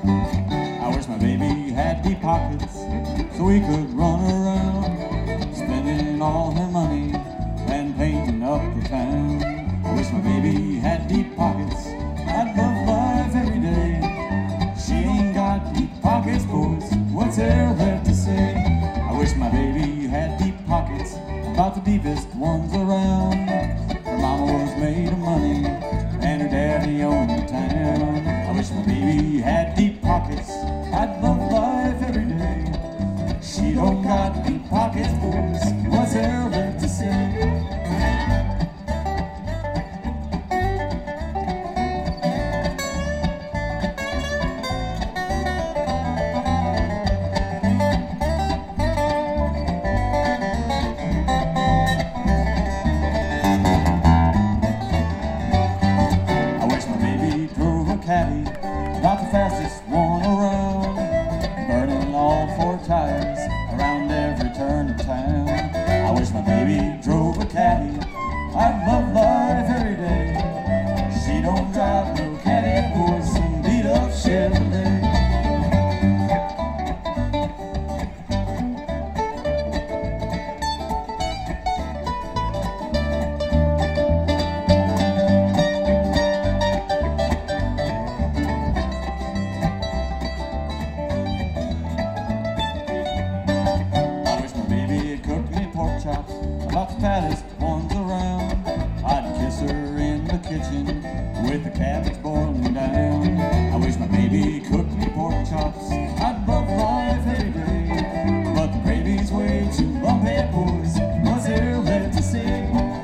I wish my baby had deep pockets so we could run around, spending all her money and painting up the town. I wish my baby had deep pockets, I'd love life every day. She ain't got deep pockets, boys, what's there left to say? I wish my baby had deep pockets, about the deepest ones around. Her mama was made of money and her daddy owned the town. I wish my baby had deep pockets, I'd love life every day. She don't got deep pockets, boys, what's there left to say? Caddy, not the fastest one around, burning all four tires around every turn of town. I wish my baby drove a caddy, I'd love life every day. She don't drive no caddy, boys, some beat up Chevrolet. About the fattest ones around, I'd kiss her in the kitchen with the cabbage boiling down. I wish my baby cooked me pork chops, I'd love life every day. But the gravy's way too lumpy, boys, what's there left to say?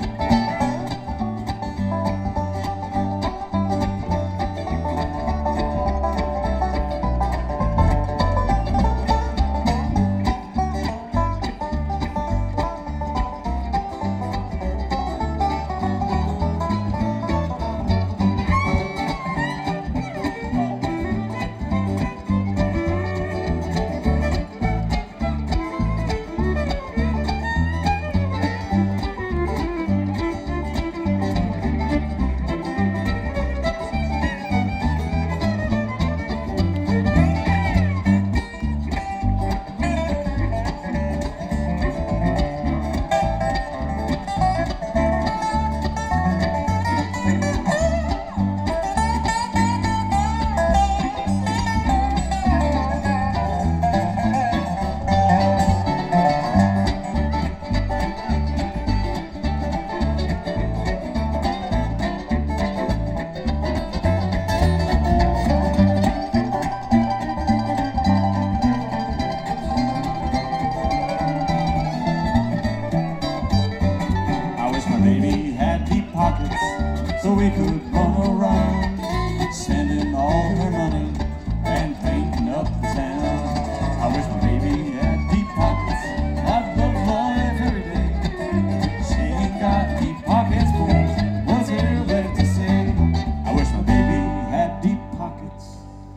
So we could run around, spending all her money and painting up the town. I wish my baby had deep pockets, I'd love life every day. She ain't got deep pockets, boys, what's there left to say? I wish my baby had deep pockets.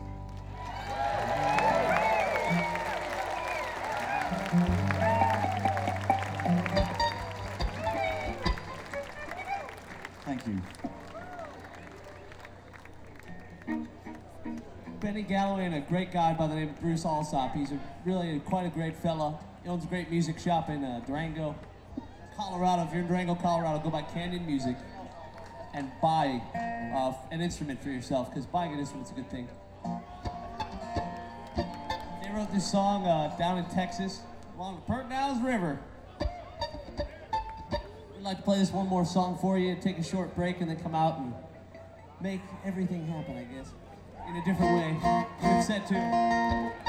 Thank you. Benny Galloway and a great guy by the name of Bruce Alsop. He's really quite a great fella. He owns a great music shop in Durango, Colorado. If you're in Durango, Colorado, go by Canyon Music and buy an instrument for yourself, because buying an instrument's a good thing. They wrote this song down in Texas along the Pedernales River. We'd like to play this one more song for you, take a short break, and then come out and make everything happen, I guess, in a different way. Good set tune.